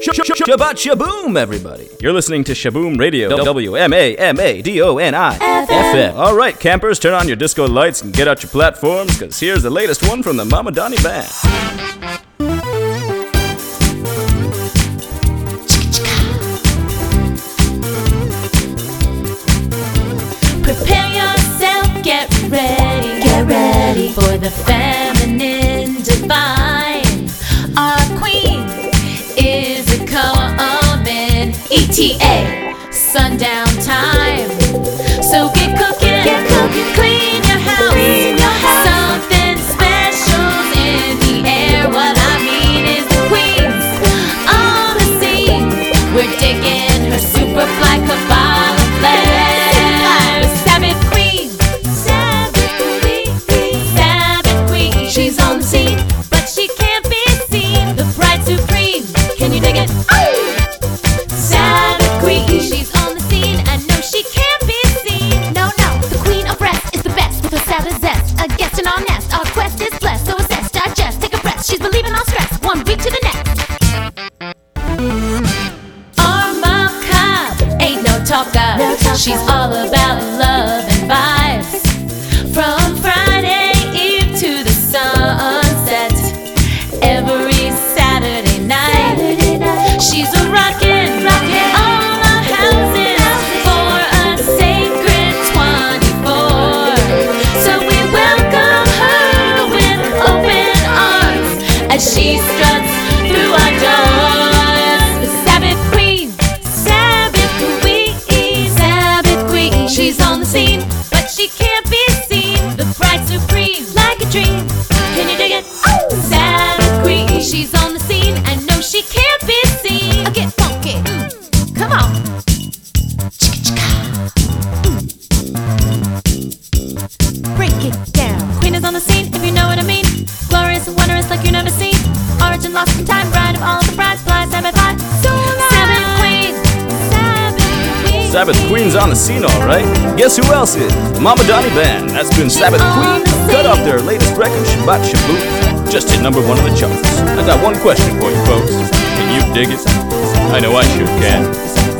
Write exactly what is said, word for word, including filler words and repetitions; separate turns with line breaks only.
Shabbat Shaboom, everybody. You're listening to Shaboom Radio, W M A M A D O N I F M. All right, campers, turn on your disco lights and get out your platforms, because here's the latest one from the Mama Donnie Band.
Prepare yourself, get ready, get ready for the feminine divine. Our queen is a coming, E T A, sundown time. So get cooking, get cooking, clean your house, clean your house. Something special's in the air. What I mean is the queen's on the scene. We're digging her super fly cabal of flair. Sabbath queen, Sabbath queen, Sabbath queen. She's on the scene, but she can't be seen. The bride supreme, can you dig it? Oh! Sabbath queen, she's on the scene, and no, she can't be seen. No, no, the queen of rest is the best with her Sabbath zest. A guest in our nest, our quest is blessed. So assess, digest, take a breath. She's believing our stress, one week to the next. Arma Cobb ain't no talker. No talker. She's all about love and vibes. From Friday Eve to the sunset, every Saturday night, Saturday night. She's a rockin', rockin' all our houses for a sacred twenty-four. So we welcome her with open arms as she struts through our doors. The Sabbath queen, Sabbath queen, Sabbath queen. She's on the scene, but she can't be seen. The bride supreme, like a dream. Can you dig it? Oh! Sabbath queen, she's on the scene, and no, she can't be seen. Get funky, mm. Come on. Mm. Break it down. Queen is on the scene, if you know what I mean. Glorious and wondrous, like you never seen. Origin lost in time, bride of all of the brides. Fly, Sabbath high, so Sabbath queen, Sabbath queen.
Sabbath Queen's on the scene, all right. Guess who else is? The Mama Donnie Band. That's been Sabbath Queen. Cut off their latest record, Shabbat Shaboom. Just hit number one on the charts. I got one question for you folks. Can you dig it? I know I sure can.